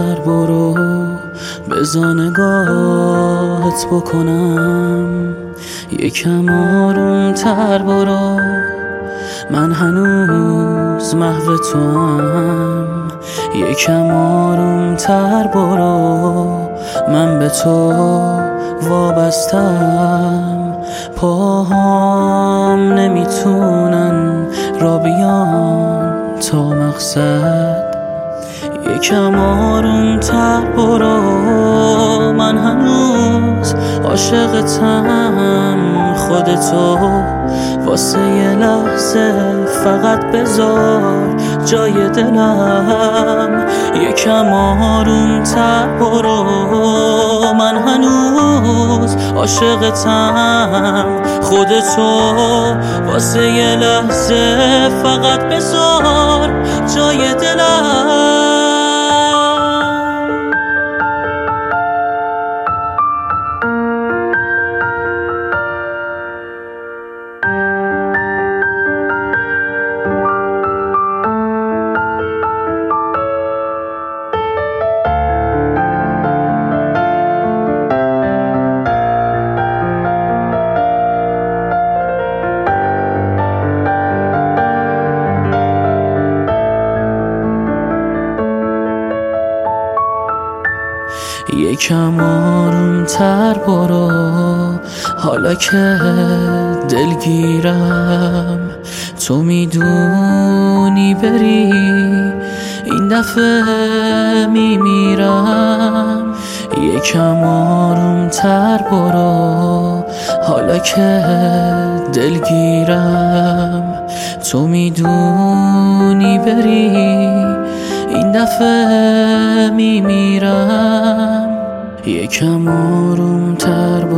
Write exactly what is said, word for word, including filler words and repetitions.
تر برو بزا نگاهت بکنم، یکم آروم تر برو من هنوز محو توام، یکم آروم تر برو من به تو وابستم، پاهام نمیتونن را بیان تا مقصد، یکم آروم تر برو من هنوز عاشقتم، خودتو واسه یه لحظه فقط بذار جای دلم، یکم آروم تر برو من هنوز عاشقتم، خودتو واسه یه لحظه فقط بذار جای دلم. یکم آروم تر برو حالا که دلگیرم، تو میدونی بری این دفعه میمیرم، یکم آروم تر برو حالا که دلگیرم، تو میدونی بری این دفعه میمیرم، یکم آروم تر